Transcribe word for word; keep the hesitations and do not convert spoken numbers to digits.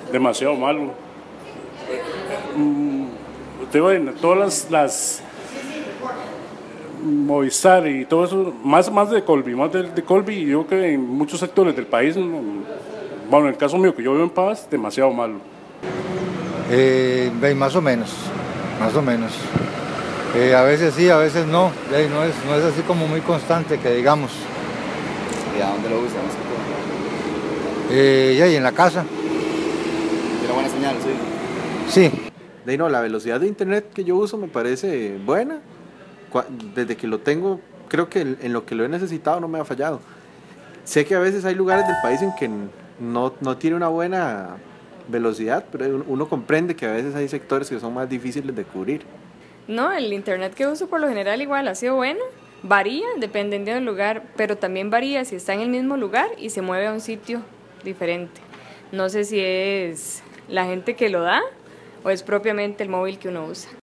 demasiado malo. Mm, Usted ve en todas las, las Movistar y todo eso, más, más de Colby, más de, de Colby, y yo creo que en muchos sectores del país, no, bueno, en el caso mío que yo vivo en Paz, demasiado malo. Eh, ve, más o menos, más o menos. Eh, a veces sí, a veces no. Ve, no es, no es así como muy constante que digamos. ¿Y a dónde lo usa más que todo? Eh, ya, y en la casa. ¿Tiene buena señal, sí? Sí. De ahí no, la velocidad de internet que yo uso me parece buena. Cua- Desde que lo tengo, creo que en lo que lo he necesitado no me ha fallado. Sé que a veces hay lugares del país en que no, no tiene una buena velocidad, pero uno comprende que a veces hay sectores que son más difíciles de cubrir. No, el internet que uso por lo general igual ha sido bueno. Varía dependiendo del lugar, pero también varía si está en el mismo lugar y se mueve a un sitio diferente. No sé si es la gente que lo da o es propiamente el móvil que uno usa.